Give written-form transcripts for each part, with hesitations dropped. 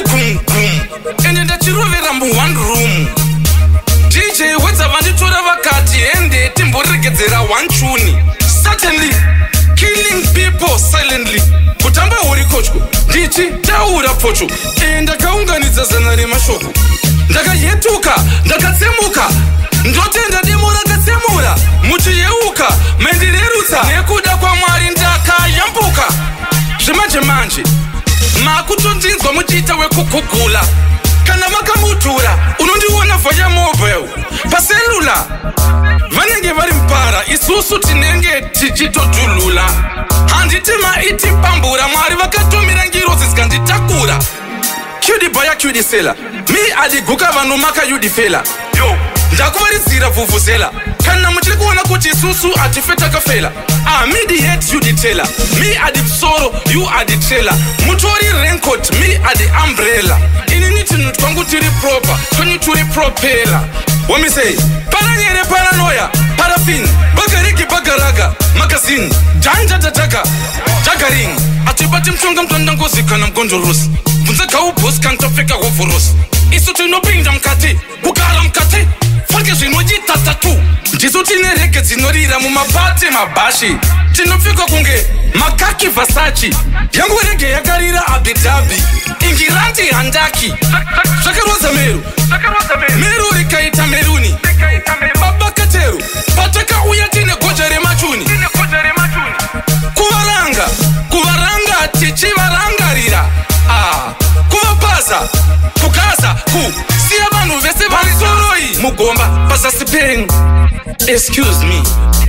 kum kum ende ndachirovera mu1 room. DJ wedza vanditora vakati ende timboregedzera 1 tune. Certainly killing people silently. Kutamba huri kochko ndichi taura pocho. Ndakaunganidza zana remashoko. Ndakayetuka ndakatsemuka ndotenda demo rakatsemura muchiyeuka mendirerutsa nekuda kwaMwari ndakayambuka. Zvemanje manje makutondinzwa muchiita wekugugula. Kana makamutura unondiona via mobile paselula vanenge vari mpara isusu tinenge tichitodhulula. Handiti maiti pambura Mwari vakatomira ngirozi dzikanditakura. Cudibaya cudisela mi adiguka vanhu makayudifela. Yo ndakuvaridzira vhuvhuzela kana muchiri kuona kuti isusu hatife takafela. Midi hate yuditela mi adi soro you adi trailer. Mutori raincoat mi adi umbrella. Inini tinhu twangu tiri proper twenyu turi propeller. What me say? Paranyere paranoia paraffin bagariki bagaraga magazine janja tataka jagaring atibati mchonga mtandangozi kana mgonjorosi vunzeka ubos kantafika hovorosi isu tinopinda mkati kugara mkati fake zvinojita tatu ndisu tinereke dzinorira mumapate mabashi tinopfika kunge makaki Versace yangu rege yakarira Abidabi ingirandi handaki zvakaroza meru meru rikaita meruni babakateru pataka uya tine goja remachuni kuvaranga tichivarangarira kuvapaza kukaza siya vanhu vese varisoroi mugomba pazasi penyu. Excuse me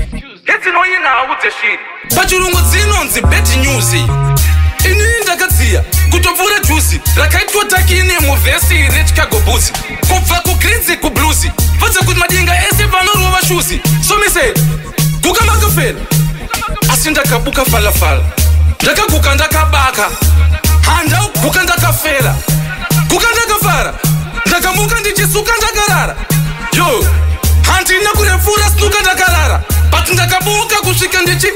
pachirungu dzinonzi bad news. Inini ndakadziya kutopfura juzi rakaitwa takine muvhesi rechicago boots kubva kugrinzi kubluzi vadza kuti madinga ese vanorova shuzi. So me say guka makafela asi ndakabuka falafala ndakaguka ndakabaka handauguka ndakafela guka ndakafara ndakamuka ndichisuka ndakarara. Yo handina kurepfura sinuka ndakarara but ndakabuka kusvika ndichi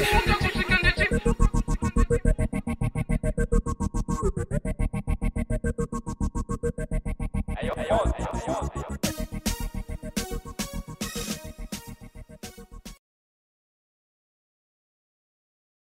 Ayo.